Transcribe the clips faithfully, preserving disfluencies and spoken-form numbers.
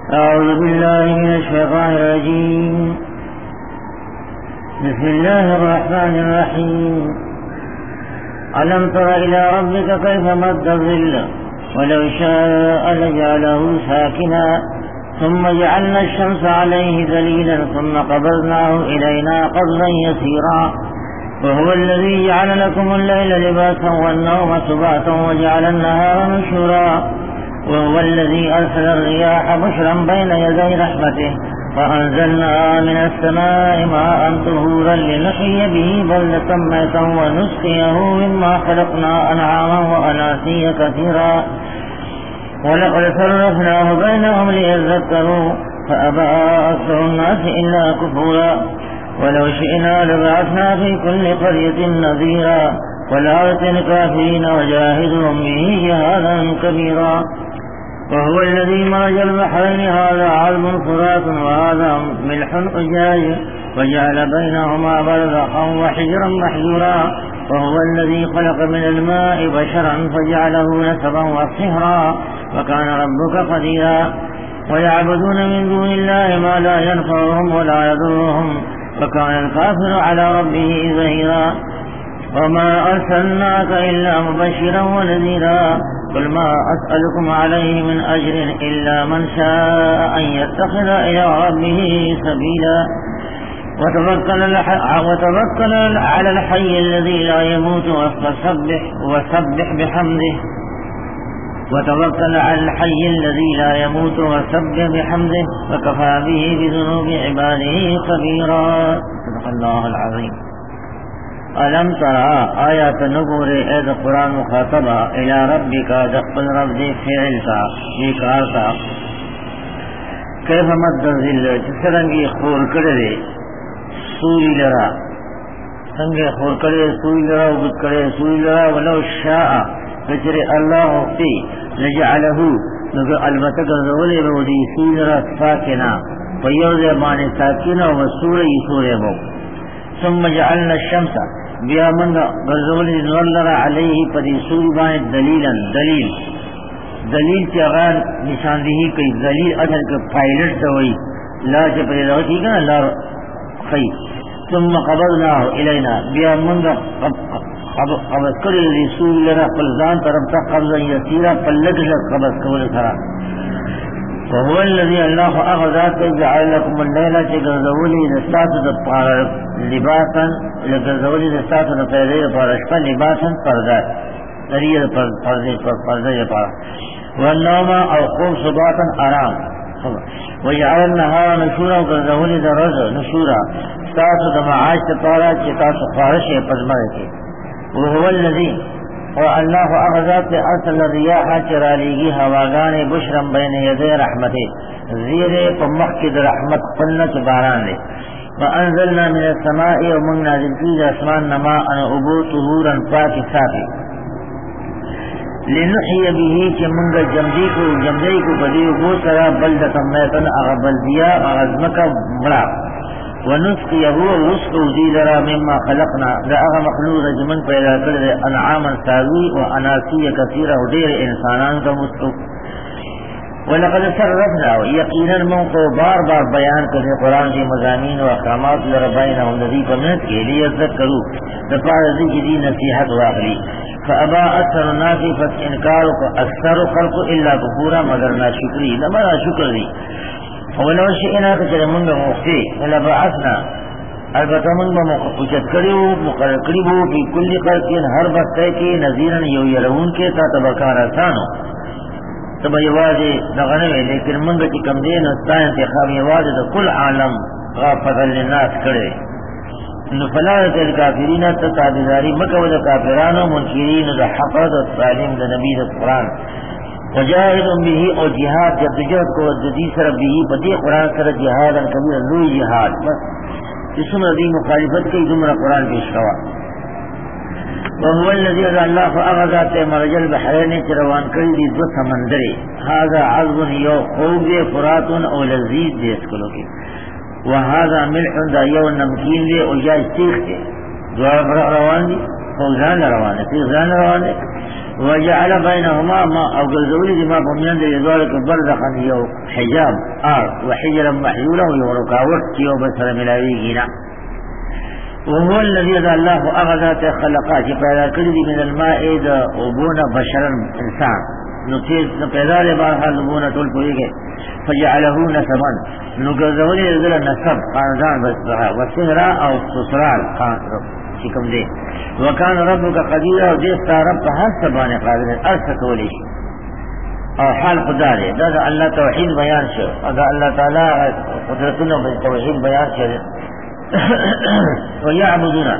أعوذ بالله من الشيطان الرجيم. بسم الله الرحمن الرحيم. ألم تر إلى ربك كيف مد الظل ولو شاء لجعله ساكنا ثم جعلنا الشمس عليه دليلا ثم قبضناه إلينا قبضا يسيرا وهو الذي جعل لكم الليل لباسا والنوم سباتا وجعل النهار نشورا وهو الذي أرسل الرياح بشرا بين يدي رحمته فأنزلنا من السماء ماء طهورا لنحيي به بلدة ميتا ونسقيه مما خلقنا أنعاما وأناسيا كثيرا ولقد صرفناه بينهم ليذكروا فأبى أكثر الناس إلا كفورا ولو شئنا لبعثنا في كل قرية نذيرا ولأرسل الكافرين وجاهدهم به جهادا كبيرا وهو الذي مرج البحرين هذا عذب فرات وهذا ملح أجاج وجعل بينهما برزخا وحجرا محجورا وهو الذي خلق من الماء بشرا فجعله نسبا وصهرا وكان ربك قديرا ويعبدون من دون الله ما لا ينفعهم ولا يضرهم وكان الكافر على ربه ظهيرا وما أرسلناك إلا مبشرا ونذيرا قل ما أسألكم عليه من أجر إلا من شاء أن يتخذ إلى ربه سبيلا وتوكل وتوكل على الحي الذي لا يموت وسبح وسبح بحمده وتوكل على الحي الذي لا يموت وسبح بحمده وكفى به بذنوب عباده خبيرا. صدق الله العظيم. ألم ترى آيات نبور اید قرآن مخاطبہ الى ربک دقل رب دی فعل کا بیکار کا کیف مد ذل جسرنگی خور کرے سوری لرا سنگے خور کرے سوری لرا وبت کرے سوری لرا ولو شاء فجر اللہ فی لجعلہ نگر البتہ گرزولی بودی سوری لرا ساکنا فیوز مان ساکنا وسوری سوری بو ثم جعلنا الشمس بیا منگا غزولی نور علیہ پدی سوری بان دلیلا دلیل دلیل کی اغان نشاندہی کئی دلیل اثر کے پائلٹ سوئی لا چپری روٹی کا لا خی ثم قبضناه الینا بیا منگا قبض کری دی سوری لرا پلزان طرف تا قبضا یسیرا پلک لک قبض کول سرا وهو الذي الله أخذات جعل لكم الليلة جغزولي نستات دبار لباسا لغزولي نستات دبار بارشفا لباسا پردات درية پردات پردات والنوم أو قوم صباتا آرام وجعل النهار نشورا وغزولي درز نشورا ستات دمعاش تطارا چتات خارش پزمرك وهو الذي والله أخذات أرسل الرياح چرالیگی ہواگان بشرا بین یدی رحمته زیر پمخد رحمت قلت باران لے وانزلنا من السماء ومن نازل فیز اسمان نماء ابو طهورا پاک صافی لنحی به کہ منگا جمدی کو جمدی کو بدیو بو سرا بلدتا میتن اغا بلدیا اغزمک مرا ونسقيه ونسقه ذيلرا مما خلقنا لأغا مخلوق جمن پیدا کرده انعاما ساوی و اناسی کثیرہ دیر انسانان کا مسقو ولقد صرفنا یقینا منقو بار بار بیان کرده قرآن کی مضامین و احکامات لربائنا والذی پمنت کے لیے ذکرو دفار ذی دی نصیحت واغلی فابا اکثر الناس فس انکار اکثر خلق الا کفورا مگر نا شکری لما شکر دی ولو شئنا کچر منگا مختی لبعثنا البتہ منگا مقصد کریو مقرر کریبو فی کل قرقین ہر بستے کی نظیرن یو یرون کے تا تبکار آسانو تب یواجے دغنوے لیکن منگا کی کم دین استا انتخاب یواجے دا کل عالم غافت للناس کرے نفلات الكافرین تتابداری مکو دا کافرانو منکرین دا حقرد السالم دا نبی دا قرآن وجاہد به اور جہاد جب جہد کو جدی سر به بدی قرآن سر جہاد کبیر لوی جہاد بس اسم رضی مخالفت کی دمرا قرآن پیش کوا وهو الذي الله فأغذات مرج البحرين چروان کری دی دو سمندرے هذا عذب یو خوب فرات او لذیذ دے اسکلو کی وهذا ملح دا یو نمکین دے او جاج تیخ دے دوار روان دی فوزان روان دی فوزان روان دی وجعل بينهما ما او ګرځولي دي ما په میان دي دوه کې برزخا یو حجاب ار وحجرا محجولا یو رکاوټ چې یو بل سره ملاويږي نه. وهو الذي الله اغذات خلقات پیدا کړی دي من الماء د وبونه بشرا انسان نو چې پیدا له بار حال وبونه ټول کويږي فجعله نسبا نو ګرځولي دي نسب خاندان بس وسهرا او سسرال خان چې کوم دی. وکان ربک قدیر او دې ستاره رب په هر څه باندې قادر ارسه کولی شي او حال خدا دې دا, دا الله توحید بیان شو او دا الله تعالی قدرتونه په توحید بیان شو. ويعبدون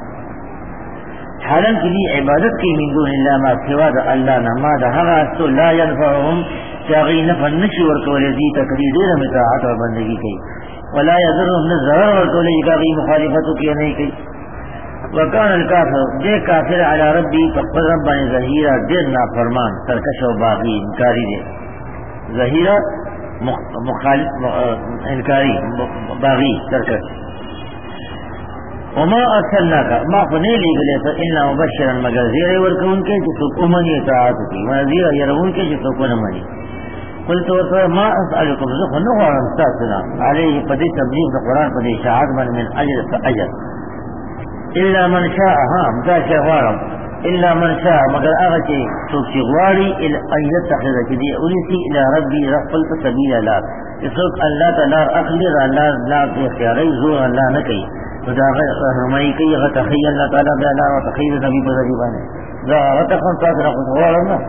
حالن کی بھی عبادت کی من دون اللہ ما سوا دا اللہ نما دا هغه تو لا ينفعهم چاغی نفع نشي ورکول دي تقدیر دې متاعت او بندگی کوي ولا يضرهم ضرر ورکول دي مخالفت کی نہیں کوي. وکان الکافر دے کافر علی ربی فقد ربانی ظہیرہ دیر نافرمان سرکش و باغی انکاری دے ظہیرہ مخالف انکاری باغی سرکش. وما ارسلناک ما فنے لے گلے تو الا مبشرا مگر زیر ورکون کے جسو امنی اطاعت کی ونذیر یرون کے جسو کو نمانی. قلت وطور ما اسألکم زخن نغوارم ساتنا علیہ پدی تبلیغ قرآن پدی اشاعت من من اجر فاجر الا من شاء ها مداشر غوارم الا من شاء مگر اغتی سوکسی غواری ان يتخذ کدی اولسی الى ربی رفلت سبیل اللہ اسوک اللہ تلار اخلی را اللہ لا اختیاری زور اللہ نکی ودا رحمائی کئی غتخی اللہ تعالی بیالا وتخیر نبی بذریبانے ذا غتخن تاثر اخذ غوارم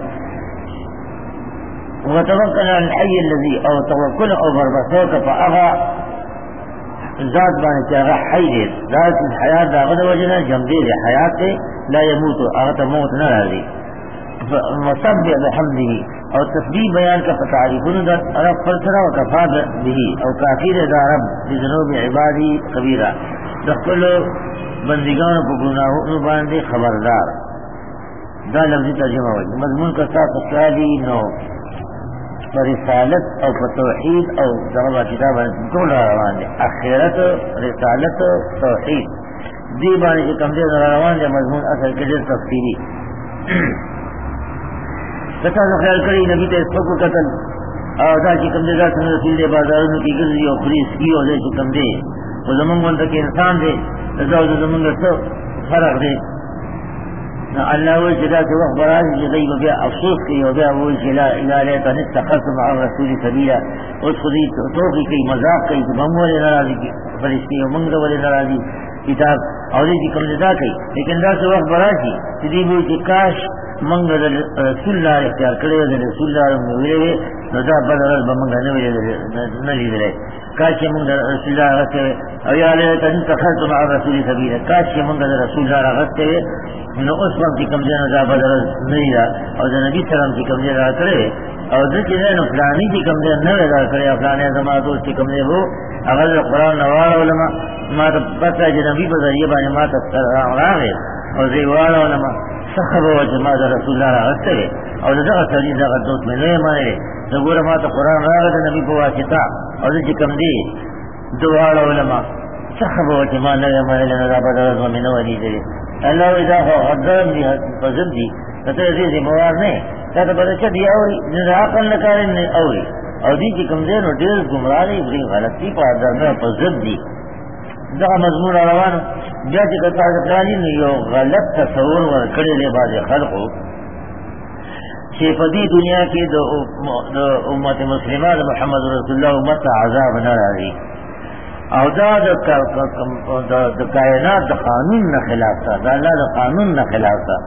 وتوکل عن الحی اللذی او توکل او بربسوک فاغا ذات بانے چاہا حی دے ذات حیات دا غد وجنا جم دے دے حیات دے لا يموت آغتا موت نہ رازی. وصبع بحمده او تسبیح بیان کا فتعریفون دا رب فلسرہ و کفاد بھی او کافیر دا رب بذنوب عبادی قبیرہ دخل بندگان کو گناہوں باندے خبردار. دا لفظی ترجمہ ہوئی مضمون کا ساتھ سالی نو رسالت او توحید او دغه کتاب ټول روان دي اخرت رسالت توحید دی باندې کوم دي روان دي مضمون اصل کې ډېر تفصیلی. کته خیال کړی نبی ته څوک قتل او دا چې کوم دي دا څنګه سیلې بازارونو کې ګرځي او خریس کی او دې کوم دي او زمونږ وانت کې انسان دي دا زمونږ څه فرق دی. اللہ وہ جدا سے وقت براز جدائی و بیا افسوس کی و بیا وہ جلا الالتا نستخلت مع رسول سبیلہ اس خودی توقی کی مذاق کی بم والے نرازی کی فرشتی و منگ والے نرازی کتاب اولی کی کمزدہ کی لیکن دا سے وقت برازی جدی وہ کہ کاش منگ رسول اللہ اختیار کرے رسول اللہ مویرے ندا بدرز بمنگا نویرے دلے کاش منگ رسول اللہ رکھتے او یا لیتا نستخلت مع رسول سبیلہ کاش منگ رسول اللہ رکھتے نو اس وقت کی کم دینا دا بدل نہیں رہا اور نبی سلام کی کم دینا کرے اور ذکر ہے نو فلانی کی کم دینا نہ رہا کرے فلانے زمان دوست کی کم دے ہو اگر قرآن نوار علماء ما تا پتہ جو نبی بذریعہ بانے ما تا راغے اور زیوار علماء صحب و جماعت رسول اللہ راغت کرے اور دغا سلیز دغا دوست میں نوے مانے نگور ما تا قرآن راغت نبی کو واسطہ اور ذکر کم دے دوار علماء صحب و جماعت نوے مانے لنا بدل میں نوے دے اللہ اذا ہو غدرم دی فزم دی کتے عزیز موار نے کہتا بدا چا دی اوری جنہا عقل نکارن نے اوری او دی کی کم دین و دیر گمرالی بری غلطی پا درمہ فزم دی دا مضمون روانو بیا چی کتا سکرانی نے یو غلط تصور ور کڑی لے باز خلقو چی پدی دنیا کی دو امت مسلمہ دا محمد رسول اللہ امت عذاب نہ رہی او دا دا کائنات دا قانون نہ خلاف تھا دا اللہ دا قانون نہ خلاف تھا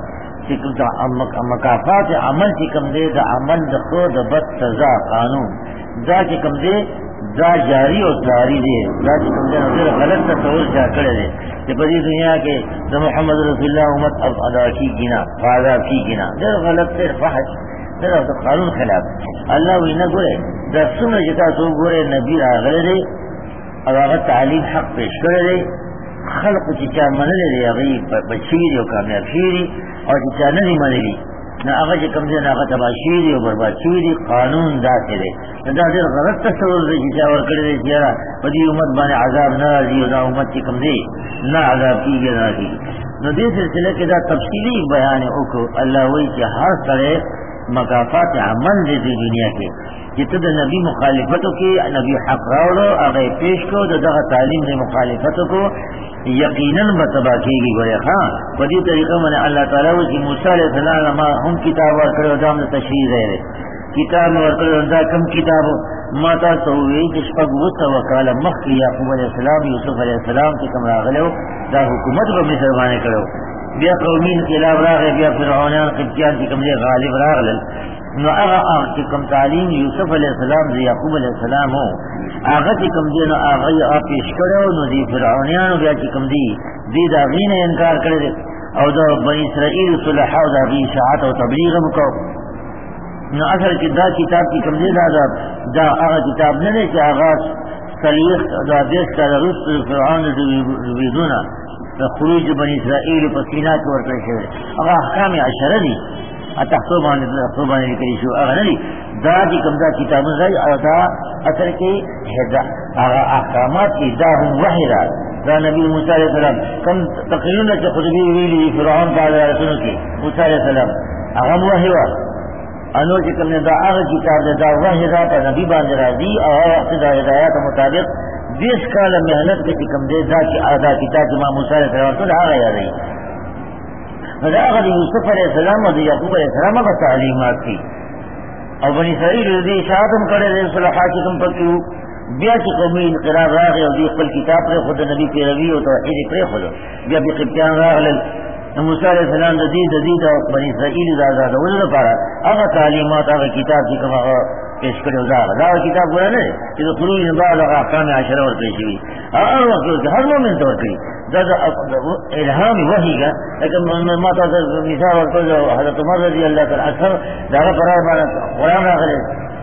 مکافات عمل کی کم دے دا عمل دا خود دا بد سزا قانون دا کی کم دے دا جاری اور جاری دے دا کی کم دے دا غلط تصور جا کرے دے کہ پدی دنیا کے دا محمد رسول اللہ امت اب ادا کی گنا فاضا کی گنا دا غلط سے فحش دا قانون خلاف اللہ وی نہ گورے دا سن جتا سو گورے نبی آغلے دے اور اگر تعلیم حق پیش کرے دے خلق چچا منلے دے اگئی بچیری و کامیاب شیری اور چچا نہیں منلی نہ اگر چی کم دے نہ اگر تباشیری و برباد شیری قانون دا سے دے دا دیر غلط تصور دے چچا ور کرے دے چیارا بدی امت بانے عذاب نہ رضی و دا امت چی کم دے نہ عذاب کی گیا نہ کی نو دې سلسله کې دا تفصیلی بیان وکړو. الله وایي چې هر سره مکافات عمل دې دنیا کې چې ته د نبی مخالفت کې نبی حق راوړو هغه پیش کو دغه تعلیم دې مخالفت کو یقینا متبا کیږي. ګوره ها په دې طریقه باندې الله تعالی وایي موسی علیہ السلام ما هم کتاب ورکړو دا موږ تشریح دی کتاب ورکړو دا کوم کتاب ما تاسو وی چې شپږ وته وکاله مخکې یعقوب علیہ السلام یوسف علیہ السلام چې کوم راغلو دا حکومت په مصر باندې کړو. بیا قومین خلاف راغی بیا فرعونان قبطیان چې کوم دی غالب راغلل. نو هغه چې کوم تعلیم یوسف علیہ السلام دی یعقوب علیہ السلام هو هغه چې کوم دی نو هغه یې پیش کړو. نو دی فرعونانو بیا چې کوم دی دی دا غینه انکار کړی او دا بنی اسرائیل صلح او دا غی اشاعت او تبلیغ وکړو. نو اصل کې دا کتاب کې کوم دی دا دا هغه کتاب نه دی چې هغه صلیح دا دیس کاله رسل فرعون د ویدونه د خروج بنی اسرائیل په سینا کې ورکړل شوی هغه احکام عشره دي اتحسو باندې اتحسو باندې لیکل شو هغه نه دي دا چې کوم دا کتابونه دی او دا اصل کې هدا هغه احکامات کې دا هم وحی را دا نبی موسی علیہ السلام کوم تقریرونه چې خطبه ویلي فرعون تعالی رسول کې موسی علیہ السلام هغه وحی وا انو چې کوم دا هغه کتاب دا وحی را په نبی باندې راځي او هغه د هدایت مطابق بیس کال محنت کې کوم دې دا چې ادا کتاب ما موسی علیہ السلام ته هغه یادي دا هغه یوسف علیہ السلام او یعقوب علیہ السلام هغه تعلیمات دي او بنی اسرائیل دې شاهدم کړي د صلاحات کوم پکې بیا چې قومي انقلاب راغی او دې خپل کتاب پر خود نبی پیروي او توحید پر خود بیا به قبطیان راغلل. موسی علیہ السلام د دې د دې د بنی اسرائیل د آزادولو لپاره هغه تعلیمات هغه کتاب چې کوم هغه پیش کړو دا دا کتاب ورنه چې د خروج نه بعد هغه احکام عشره ورکړي شي هغه وخت کې هر مومن ته ورکړي دا د الهام وحی کا. لیکن ما تاسو مثال ورکړو حضرت عمر رضی الله تعالی عنہ دا قرار باندې قرآن راغلی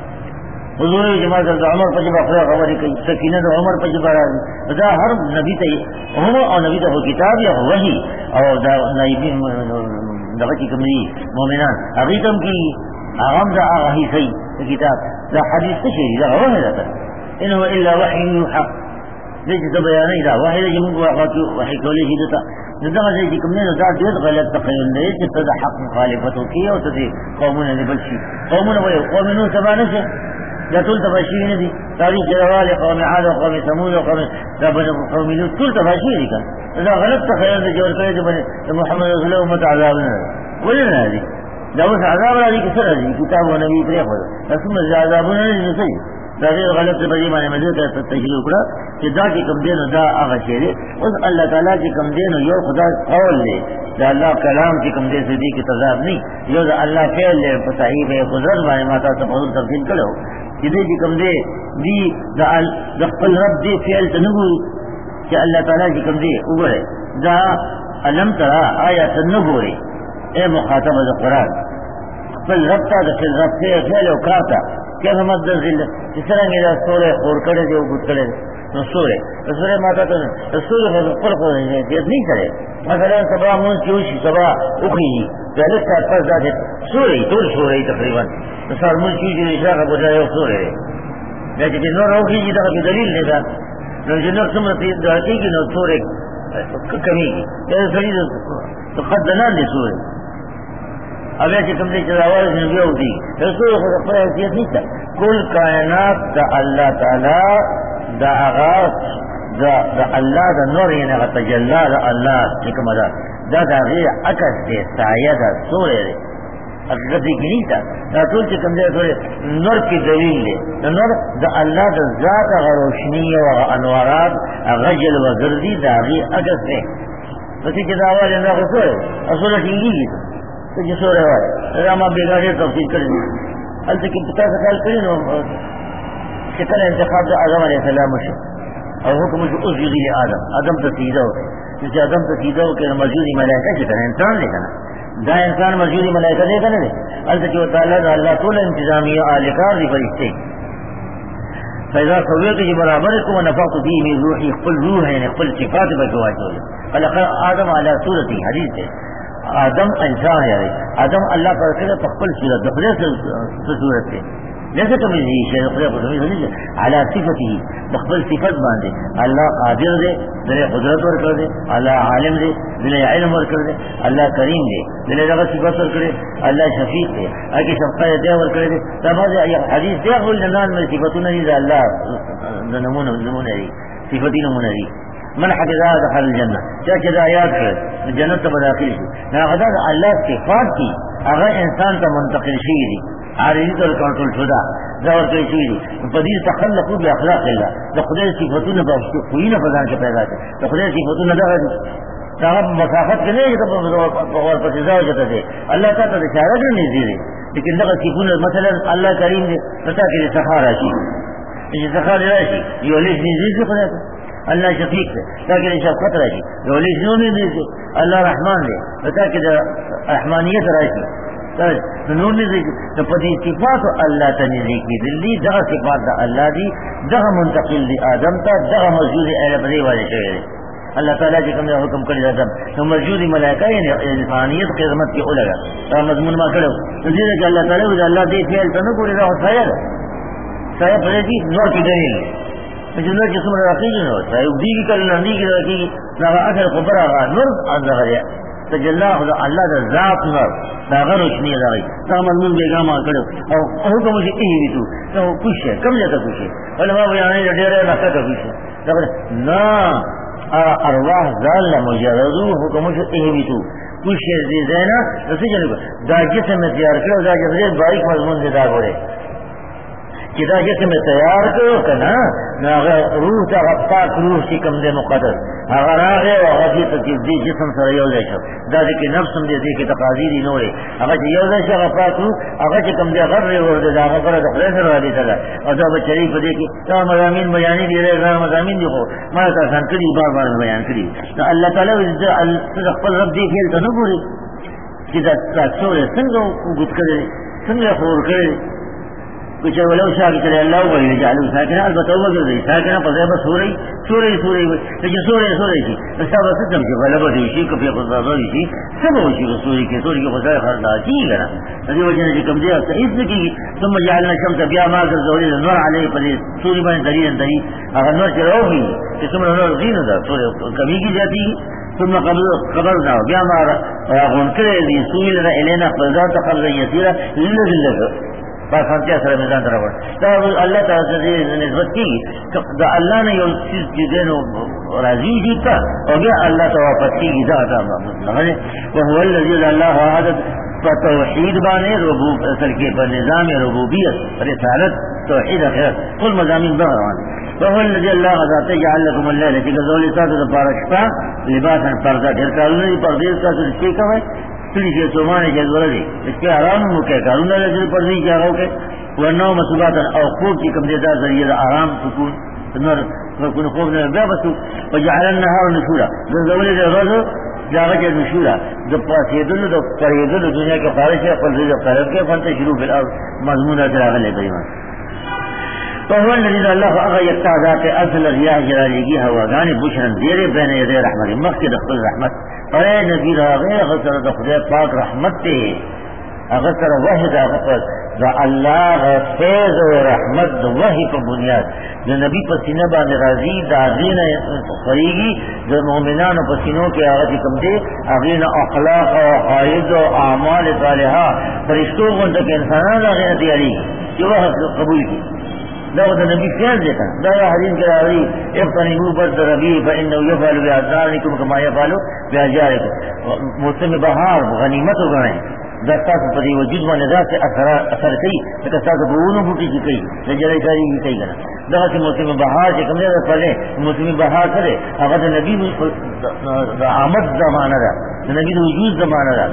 حضور جماعت د عمر په جبه خبرې کوي سکینه د عمر په جبه راځي دا هر نبی ته هم او نبی ته کتاب یا وحی او دا نبی دغه چې کوم دي مؤمنان هغه کوم کی هغه دا هغه هي کتاب دا حدیث څه دی دا وحی ده انه الا وحی یوحى دې چې بیانې دا وحی چې موږ واقعو وحی کولې شي دا دغه چې کوم نه دا ډېر غلط تخیل دی چې ته د حق مخالفت وکړي او ته قومونه نه بل شي قومونه وایي قومونه سبانه شه دا ټول تبشیر نه دي تاریخ جوال قوم عاد او قوم ثمود او قوم ربنا قوم لوط ټول تبشیر دي دا غلط تخیل دی جوړ کړی دی محمد رسول الله امت عذاب نه ولنه دي دا اوس عذاب راځي چې سره دي کتاب او نبی پرې خو رسول الله عذابونه نه دي دا غیر غلط په دې باندې مزه ته تشریح وکړه چې دا چې کوم دین دا هغه شی دی اوس الله تعالی چې کوم دین یو خدا قول دی دا الله کلام چې کوم دې سدي کې تضاد نه یو دا الله فعل له په صحیح قدرت باندې ماته ته په تفصیل کړو چې دې چې کوم دې دی د خپل رب دې فعل ته نه وي چې الله تعالی چې کوم دې وګوره دا علم ترى آیات نه ګوري اے مخاطب د قرآن خپل رب ته د خپل رب فعل او کارته کیسے مدد ذل اس طرح میرا سورے خور کڑے جو گد کڑے تو سورے تو سورے ماتا تو سورے خود پر خود نہیں کرے مثلا صبح من کیوش صبح اخی پہلے سے پس جاتے سورے طول سورے تقریبا تو سال من کیوش عشاء کا بجائے سورے لیکن نور اخی جی طرح کی دلیل لے گا جنور سمرتی دعاتی کی نو سورے کمی کی جیسے سلی تو قد دنان دے سورے اب ایسے کم سے چلاواز نبی ہوتی رسول خود اپنے حیثیت نہیں تھا کل کائنات دا اللہ تعالی دا آغاز دا, دا اللہ دا نور یعنی اغا تجلہ دا اللہ حکم دا دا دا غیر عکس دے سایہ دا سورے دے حقیقت کی نہیں تھا دا طول سے کم دے سورے نور کی دلیل دے دا نور دا اللہ دا ذات اغا روشنی و اغا انوارات اغا جل و زردی دا غیر عکس دے بسی کہ دا آواز اندر خسورے اصولہ ٹھیکی گی تو جو سو رہا ہے راما بیگاڑی تفصیل کریں حال تک پتا سکال کریں شکل انتخاب دا آدم علیہ السلام شو اور حکم جو اس جدی آدم آدم تسیدہ ہو جسے آدم تسیدہ ہو کہ مجوری ملائکہ شکل انسان دیکھنا دا انسان مجوری ملائکہ دیکھنا دے حال تک وطالعہ دا اللہ طول انتظامی آلکار دی فرشتے فیضا سویت جی برابر کو نفاق دی میں روحی قل روح ہے قل صفات بجواج ہو خلق آدم علی صورتی حدیث ہے آدم انسان ہے آدم اللہ پر کرے تقبل صورت دخلے سے صورت ہے جیسے تمیز شیخ خدا کو تمیز نہیں اعلیٰ صفت ہی بخبل صفت باندھے اللہ قادر دے دل قدرت ور کر دے اللہ عالم دے دل علم ور کر دے اللہ کریم دے دل جگہ صفت ور کرے اللہ شفیق دے آگے شفقت دے ور کرے دے تب حدیث دے اقول جنان میں صفتوں نہیں اللہ نمون نمون ہے صفتی نمون ہے من حفظها دخل الجنہ کیا چیز آیات کر جنت تب داخل شو نا غدا اللہ صفات کی اگر انسان کا منتقل شئی دی عارضی طور کنٹرول شدہ دور کوئی شئی دی پدیر تخلقو بی اخلاق اللہ دا خدای صفتون باشتو کوئی نا فضان کے پیدا کر دا خدای صفتون دا غدی صاحب مسافت کے لئے بغور پتزاو جتا دے اللہ تا تا اشارہ جو نہیں دے لیکن دا صفتون مثلا اللہ کریم دے پتا کہ سخار راشی یہ سخار راشی یہ علیش نہیں دے خدا تا اللہ شفیق ہے تاکہ شفقت راشی رولی شنو نہیں دے اللہ رحمان دے تاکہ رحمانیت راشی نور نہیں دے تو پتی صفات اللہ تنزی کی دلی دغا صفات دا اللہ دی دغا منتقل دی آدم تا دغا موجود اہل بدی والے شہر اللہ تعالیٰ جی کم حکم کری آدم تو موجود ملائکہ یعنی انسانیت خدمت کی اولگا تو مضمون ما کرو تو دیدے کہ اللہ تعالیٰ اللہ دے فیل تو نکو رضا ہو سایہ سایہ پریدی نور کی دلیل جنہ جسم رکھی جو ہوتا ہے دی کی کر لندی کی رکھی نہ اثر خبر آغا نور اندر ہے تجلا خدا اللہ دا ذات نور دا روشنی رائی تا مضمون بیگا ما کرو او حکم مجھے ای بھی تو تو خوش ہے کم جاتا خوش ہے علماء بیانے جو ڈیرے رکھا کا خوش ہے نا ارواح ذال مجردو حکم مجھے ای بھی تو خوش ہے زینا رسی جنگو دا جسم میں تیار کرو دا جسم باریک مضمون دے دا گوڑے کہ دا جسم تیار کرو کنا نا روح تا غفاق روح کی کم دے مقدر اگر آگے وغفی تکیز دی جسم سر یوزے شو دا دیکھ نفسم دے دیکھ تقاضیری نورے اگر چی یوزے شو غفاق روح اگر چی کم دے غر رے ورد دا غفر دا خلیس رو حدیث دا اور دا بچریف دیکھی تا مضامین بیانی دی رہے را مضامین دیکھو مانا تا سان کری بار بار بیان کری تا اللہ تعالیٰ تدخل رب دی کھیل تا نبوری چی دا سورے سنگو گت کرے سنگے خور کرے کچھ ولو شاہ کی طرح اللہ بھائی جعلو ساکنہ البتہ وہ گر رہی ساکنہ پس ایبا سو رہی سو رہی سو رہی لیکن سو رہی سو رہی تھی نسا بس ستم کے غلبہ دیشی کفی خدا روی تھی سب ہوشی رسولی کے سوری کے خدا خردا کی گنا نظر وجہ نے کم دیا اس نے کی ثم جعلنا شمس بیا ماکر زوری نور علیہ پر سوری بین دلیل دلی اگر نور چراؤ بھی کہ ثم نور غین دا سوری کمی کی جاتی ثم قبر دا بیا مارا غن کرے دی سوری لنا الینا فضا تقرر یسیرہ للہ للہ بس ہم کیا سر میدان طرف تو اللہ تعالی سے نسبت کی کہ اللہ نے یہ چیز چیزیں راضی جیتا اور یہ اللہ تو واپس کی گزا تھا وہ هو الذي اللہ عادت توحید بانے ربوب اصل کے پر نظام ربوبیت رسالت توحید اخرت کل مضامین بہروان وهو الذي الله ذات جعل لكم الليل كذول ساتو بارشتا لباسا پردہ دیر کارونه پردے کا څه کوي سلی کے سومانے کے ضروري اس کے آرام مو کے کارونه دل پر نہیں کیا ہو کہ ورنہ مسبات او خوب کی کم دیتا ذریعہ آرام سکون نور کو خوب نے بیا بس وجعل النهار نشورا ذول الرز جاگہ کے نشورا جب پاس یہ دل تو پر یہ دل دنیا کے خارج ہے پر جو خارج کے فن شروع بالارض مضمون اجرا لے گئی فهو الذي الله اغا يتعذات اصل الرياح جلاليگی هواگان بشرن دیر بین یدی رحمت مقصد خپل رحمت اے نذیر غیر غسر خدا پاک رحمت تے غسر واحد غفر دا اللہ فیض و رحمت وحی پر بنیاد جو نبی پسینہ با راضی دا دین خریگی جو مومنان پسینوں کے آغاز کم دے اغین اخلاق و حائد و اعمال صالحہ فرشتوں کو تک انسانان اغین تیاری جو وہ قبول کی دعوت نبی فیض دیتا دعوت حدیث کے راوی افتنیبو برد ربی فإنہو یفعلو بیعزارنکم کما یفعلو بیعجارکم موسم بہار غنیمت ہو گئے دستا سے پتی وجود و نظر سے اثر کئی دستا سے بہونوں بوٹی کی کئی نجرائی کاری کی کئی گنا دعوت موسم بہار سے کم دیتا پہلے موسم بہار کرے اگر نبی آمد زمانہ دا نبی وجود زمانہ دا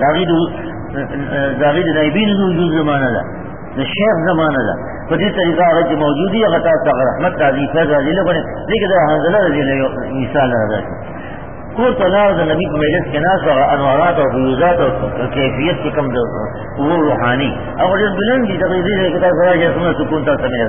داغید نائبین وجود زمانہ دا شیخ زمانہ دا فدی طریقہ اگر جو موجودی اغتا تاغ رحمت تعزیف فیض رضی اللہ بنے لیکن دا حنزلہ رضی اللہ مثال رضا کو تنار دا نبی کو مجلس کے ناس و انوارات و فیوزات و کیفیت کی کم دا وہ روحانی اگر جس بلند کی تقریبی ہے کتاب فرا جیسونا سکون تا سمیل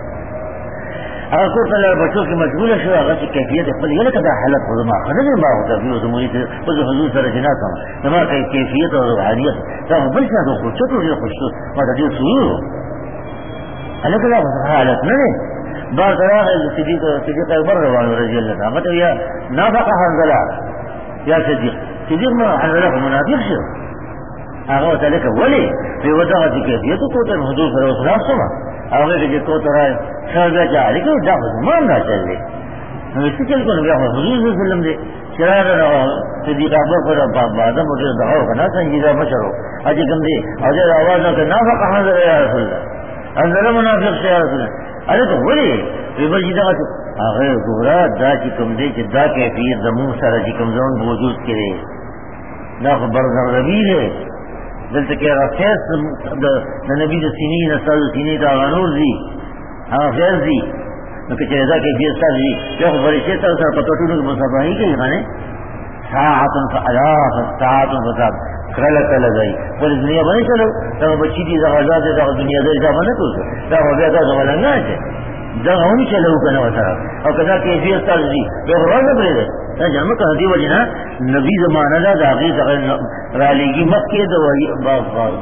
اگر کو تنار بچوں کی مشغول شو اگر کی کیفیت اقبل یہ لکتا حالت خودما خدر ما ہوتا فیو زمونی تے خود حضور سر جنات ہوں نما کی کیفیت و روحانیت تا بلشنا دو خوش چطور یہ خوش تو ما تا دیو سوئر الک لا حالت نه بعد راغ صدیق صدیق اکبر رضی الله عنه مته یا نافق حنزله یا صدیق صدیق ما حنزله منافق شو هغه ته لکه ولی په ودا د کیفیت کو ته حضور صلی الله علیه وسلم هغه کې کو ته راځي څنګه چې اړیکو دا ما نه چلې نو څه چل کو نو حضور صلی الله علیه وسلم دې چرار صدیق اکبر پر بعد موږ دغه غنا څنګه مشرو اځي کوم دې اځه आवाज نه نافق حنزله یا رسول الله حنزله منافق یا رسول الله اره ته ولی په ورځ دا هغه ګورا دا چې کوم دې چې دا کیفیت زمو سره چې کوم ځون موجود کړي دا خبر زروی دی دلته کې راځي د نبی د سینې نه ستاسو سینې دا غنور دي هغه فیض دي نو چې دا کیفیت ستاسو یو خبرې چې تاسو په ټولو کې مصابهي کوي غنه ساعت فعلاف ساعت فساد کله کله دی پر دنیا باندې چلو دا بچی دي دا آزاد دا دنیا دې دا باندې کوو دا بیا دا ولنګا چې دا هم چلو کنه وسره او کدا کیفیت تاسو دي دا ورته پرې دا جامه که دی وجنا نبی زمانہ دا داغي را لګي مکه د باغ باغ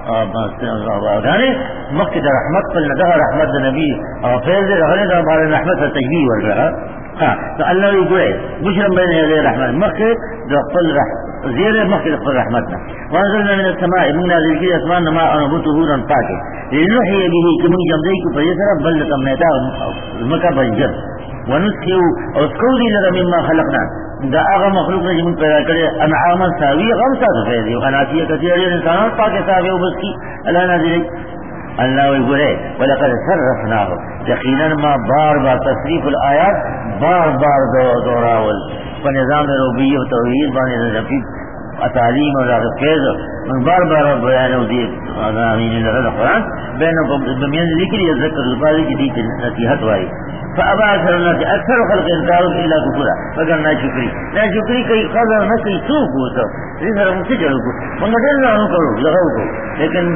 غانه مکه د رحمت په لږه رحمت د نبی او فیض غره د بار رحمت ته تجبیه ورغه ها ته الله یې ګوره بشرم بین یدی رحمت مکه د خپل رحمت زیر مکه د خپل رحمتنا وانزلنا من السماء من نازل کی اسمان ما انبته نورا پاک لنحيي به كم جمدی کو په سره بلد میدا مکه بنجر ونسخو او سکولی لرا مما خلقنا دا آغا مخلوق نے جمع پیدا کرے انعاما ساوی غمسا تفیدی وخناتیہ کثیر انسانات پاک ساوی و بسکی اللہ نازلی اللہ وی گرے ولقد صرفناہو یقینا ما بار بار تصریف الآیات بار بار دوراول فنظام روبیہ و توحید بانی نظفی تعلیم اور فیض من بار بار بیان و دی آمین لرد قرآن بینو بمین ذکری ذکر الفاظی کی دی نصیحت وائی فابا اکثر الناس اکثر خلق انکاروں الا کفرا مگر نہ شکری نہ شکری کئی قدر نہ کئی سوق ہو تو اس طرح مجھے چلو کو مگر نہ کرو لگاؤ کو لیکن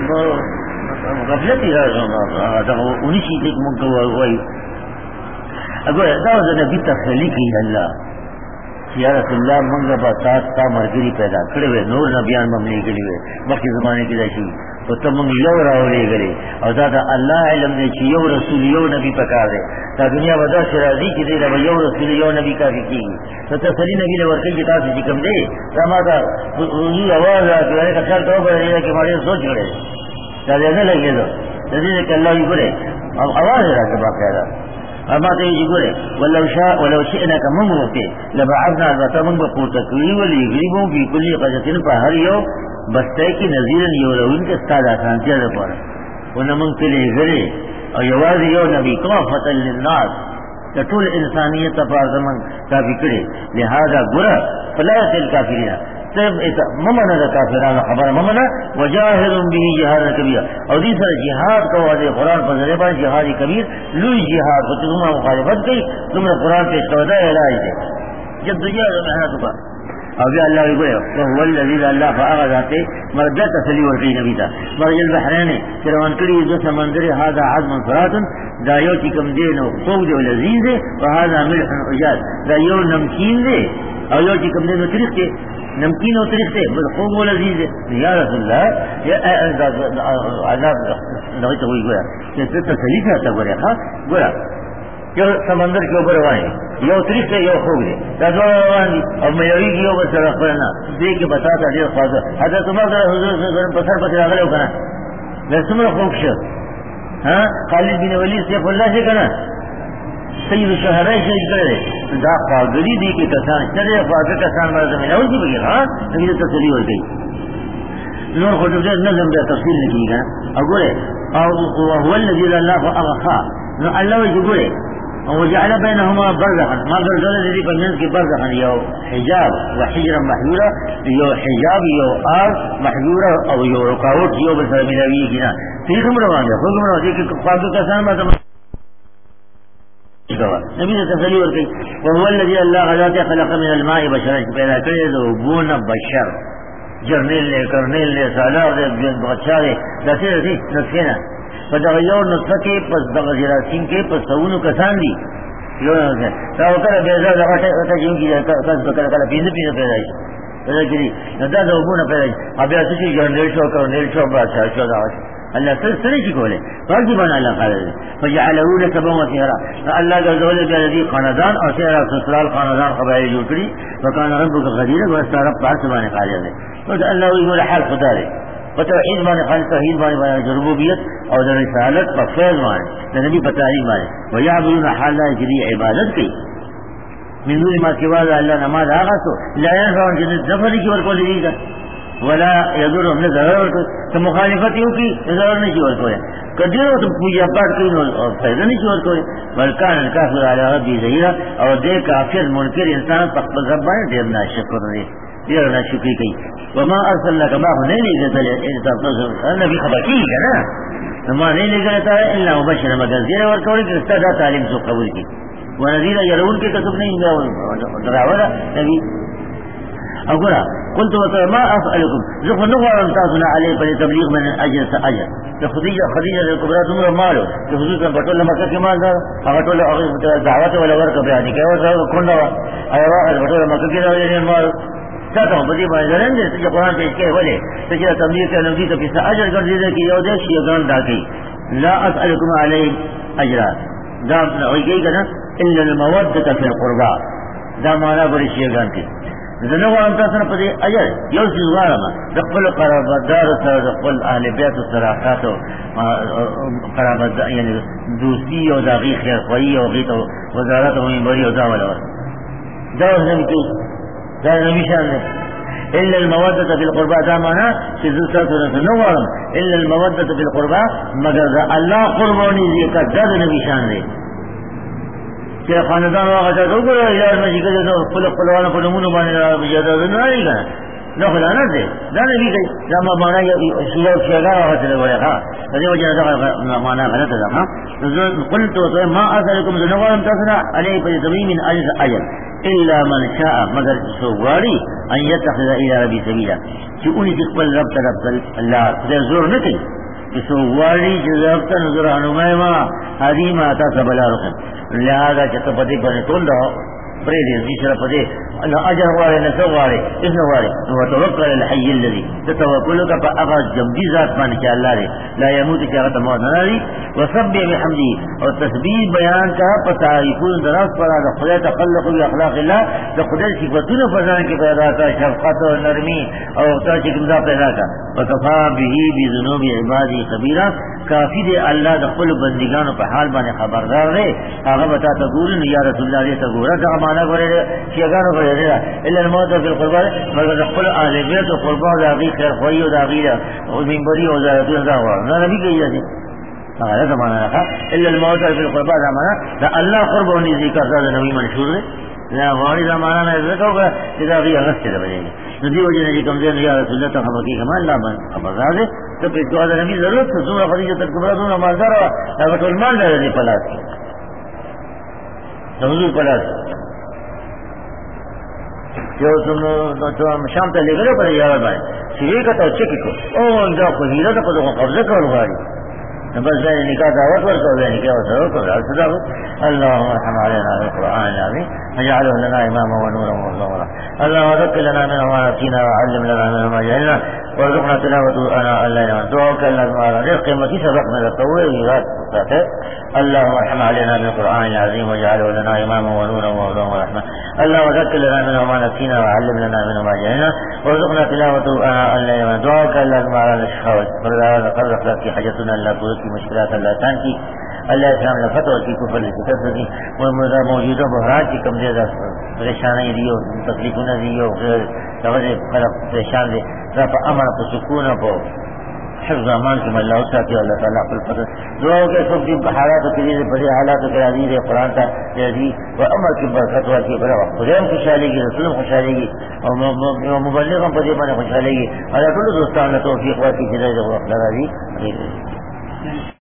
غفلت ہی رہا انہی چیز ایک منکو ہوئی اگر دعوت نبی تخلیق ہی اللہ یا رسول اللہ منگا با تاس تا مرگری پیدا کھڑے ہوئے نور نبیان مملی گلی ہوئے مخی زمانے کی داشی تو تم منگ یو راو لے گلے اور دادا اللہ علم دے چی یو رسول یو نبی پکار دے تا دنیا بدا شرازی کی دے رہا یو رسول یو نبی کافی کی گی تو تسلی نبی لے ورکی کی تاسی جکم دے تا ماتا حضور آواز آ کہ میں کچھر تو بڑھ رہا کہ مارے سوچ گڑے تا دینے لگے دو تسلی کہ اللہ ہی گرے آواز رہا کہ باقی رہا اما ته یې ګوره ولو شاء ولو شئنا كما موته لبعثنا البتمن بقوت تکوی ولی غریبوں کی کلی قضتن پر ہر یو بستے کی نظیر یو لون کے استاد آسان چل پر ونمن کلی غری او یواز یو نبی کافۃ للناس تطول انسانیت پر زمن کا فکر لہذا گرا فلا تل کافرین سب ممنا کافران خبر ممنا وجاهد به جهاد کبیر اور دوسرا جہاد کو واضح قرآن پر ذریعہ جہاد کبیر لوی جہاد کو تم مخالفت کی تم نے قرآن کے چودہ علاج ہے جب دنیا میں محنت کا ابھی اللہ کو تو هو الذي اللہ فاغذات مرجع تسلی ورقی نبی تھا مرج البحرین فرعون کری جو سمندر هذا عظم فرات دا یو کی کم دین فوق جو لذیذ ہے وهذا ملح اجاز دا یو نمکین دے اور یو کی کم دین طریق کے نمکین و طریق سے بس خوب و لذیذ ہے یا رسول اللہ یا عذاب نویت ہوئی گویا کہ تسلی سے آتا گویا ہاں گویا جو سمندر کے اوپر روائیں یو طریق سے یو خوب دے تازو روانی اور میوی کی یو بس رخ پرنا دے کے بتاتا دے خوازا حضرت عمر در حضور سے گرم پسر پسر آگلے ہو کنا رسول خوب شد ہاں خالد بن ولید سیف اللہ سے کنا سید الشہراء شہید کرے دا خواگری دی کے کسان چلے خواگر کسان مرد میں نوزی بگیر ہاں نبی تسلی ہو گئی نور خود دے نظم دے تفصیل لکی گا اگورے وهو الذي اللہ فاغخا نو اللہ وجہ گورے وجعل بینہما برزخا ما برزخا لذی پنجنس کی برزخا یو حجاب و حجرا محجورا یو حجاب یو آر محجورا او یو رکاوٹ یو بسر ملاوی کنا تیخم روان دے خودم روان دے کہ خواگر کسان مرد نبی نے تسلی اور کہی وهو الذي اللہ غذات خلق من الماء بشرا پیدا کرے تو بون بشر جرنیل لے کرنیل لے سالار دے بچا دے دسے رسی نسخینا فدغیور نسخے پس دغزیراسین کے پس سونو کسان دی یو نسخے تاو کر بیزا دغاٹے اتا جیون کی جائے کس بکر کلا پیند پیند پیدایش پیدا کری ندا دو بون پیدایش اب یا سچی جرنیل شو کرنیل شو بادشاہ شو دغاش اللہ سر سر کی کولے فرض بنا اللہ خالد فجعله نسبا وسهرا اللہ کا ذول الذي خاندان اور سہرا سسرال خاندان قبائل جو کری وكان ربك قديرا واسترب پاس بنا خالد تو اللہ وہ حال خدا ہے توحید مانے خالص توحید مانے ربوبیت اور رسالت پر فیض مانے نبی بتائی مانے ويعبدون حال جری عبادت کی من دون ما سوا اللہ نماز آغا تو لا ينفعون جنت نفر کی ورکو لدیگا ولا يضرهم نے ضرر تو مخالفت یوں کی ضرر نہیں کی ورکو ہے کدیرو تو پوجا پاٹ کی فائدہ نہیں کی ورکو ہے بلکان الکافر علی ربی ظہیرہ اور دے کافر منکر انسان پخبل ربانے دیر ناشکر دے دیر ناشکری کی وما ارسلنا کما ہنے نہیں دیتا ہے نبی خبر کی ہے نا نما نہیں لے گا ہے الا مبشر مگر زیر ورکو ہے کہ استادا تعلیم سو قبول کی ونذیر یرون کے کتب نہیں دراولا نبی اقول قلت ما اسالكم ذو نغوا امتازنا عليه فلتبليغ من اجر اجر خديجه خديجه الكبرى تمر مالو خصوصا بطل مكه كما بطل دعوت ولا ورك بيان كيو كنا ايوا بطل مكه كده مال تاته بدي ما يرن دي قران دي كده ولي تجي تبليغ کے نبی تو کس اجر کر دے کہ یہ دے شیطان داکی لا اسالكم عليه اجرا دا وہی کہ نا الا الموده في القربى دا مانا بری شیطان کی زنو انت سره په دې اجر یو څه وارما د خپل قرابدار سره د خپل اهل بیت سره حقاتو قرابت یعنی دوستی او دغه خیر خوایي او غیته وزارت او منبري او دا ولا دا هم کې دا نشان ده الا الموده في القربى دا معنا چې زوسه سره نو وارم الا الموده في القربى مگر الله قرباني ذکر دا نشان ده کہ خاندان واغ ته وګورئ یار مې کېږي نو خپل خپلوانو په نومونو باندې راځي نه لري کنه نو خلانه دې دا نه ویږي دا ما معنا یو شیلو شیګا راځي ولا ها دې وجه دا معنا غلطه ده ها قلت ما اثركم ذنوان تصنع عليه بذميم من اجل اجل الا من شاء مگر سوغاری ان يتخذ الى ربي سبيلا چې اونې خپل رب طرف الله دې زور نه کوي چې سوغاری چې رب ته نظر انومای ما حدیما تا سبلا رکن لہذا چت پدی پر ټول دا پرې دې چې سره پدی الله اجر واره نه سواره اس نو واره نو توکل الحي الذي تتوکلک فاغا جمدی ذات باندې چې الله دې لا يموت چې هغه موت نه لري وسبح بحمده او تسبیح بیان کا پتا یکون دراز پر د خدای تخلق او اخلاق الله د خدای صفاتونو په ځان کې پیدا کا شفقت او نرمي او تا چې کوم ځا پیدا کا وکفا به بذنوب عبادی خبيرا کافی دے اللہ د خپل بندگانو په حال باندې خبردار دی هغه بتا ته ګورن یا رسول الله دې ته ګوره دا معنا غوړي چې هغه غوړي الا الموت في القربان مگر خپل اهل بیت او قربان د هغه خیر خوایو د هغه او منبري او زایتون دا و نه نبی کوي دي هغه دا معنا نه الا الموت في القربان دا معنا دا الله قربان دي ذکر دا نبی منشور دی لا غوړي دا معنا نه ذکر وکړه چې دا هغه غسته ده بلې ندی وجه نه کوم ځای یا رسول الله ته خبر کی کمال الله باندې خبردار دی ته په دعا د نبی ضرورت څه زوره خدیجه تر کبرا دونه مالدار او ټول مال دی په لاس کې حضور په لاس یو څنګه ته شام ته لګره پر یار باندې چې کته چې کو او دا په هیره ته په قبضه کول غواړي بس ځای نکاح دعوت ورکړو ځای نکاح ورکړو اللهم ارحم علينا بالقران العظيم واجعله لنا اماما ونورا وظهورا اللهم ذكر لنا منه ما نسينا وعلم لنا منه ما جهلنا وارزقنا تلاوته انا الليل دعوك اللهم على رزق قيمتي سبقنا للطويل ويراد اللهم ارحم علينا بالقران العظيم واجعله لنا اماما ونورا وهدى ورحمه اللهم ذكر لنا منه ما نسينا وعلم لنا منه ما جهلنا وارزقنا تلاوته انا الليل دعوك اللهم على الشهوات فرضا قرق لك حاجتنا لا کی مشکلات اللہ تعالی کی اللہ اسلام نے فتح کی کفر کی شکست کی وہ موجودہ بحران کی کم زیادہ پریشانی دیو تکلیفوں نہ دیو توجہ خلق پریشان دے رفع امن کو سکون کو حفظ امان کی اللہ تعالی اللہ تعالی پر فتح دعاؤں کے سب کی حالات کے لیے بڑے حالات کے عزیز قرآن کا عزیز و امر کی برکت و کی بڑا خدا خوشحالی کی رسول خوشحالی کی اور مبلغ پر یہ بنے خوشحالی کی اللہ تعالی دوستان توفیق و کی ہدایت و اخلاق دی